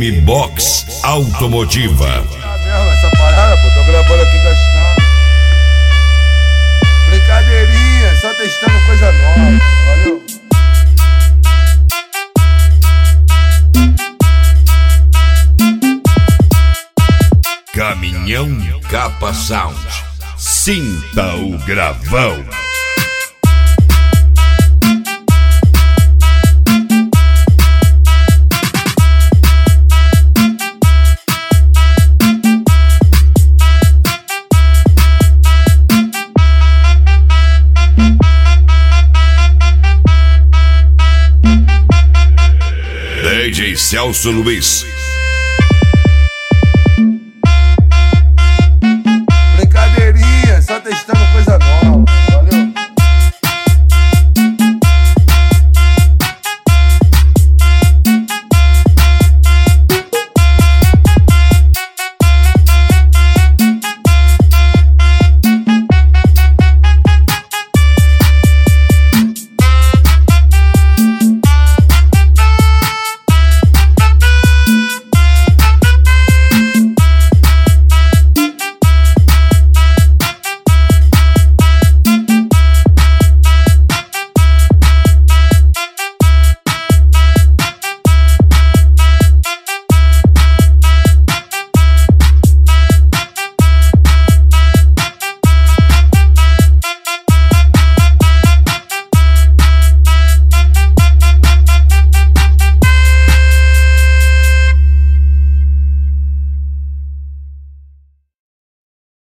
M-Box Automotiva. Essa parada, pô, tô gravando aqui gastando. Brincadeirinha, só testando coisa nova, valeu? Caminhão Capa Sound. Sinta o gravão. DJ Celso Luiz,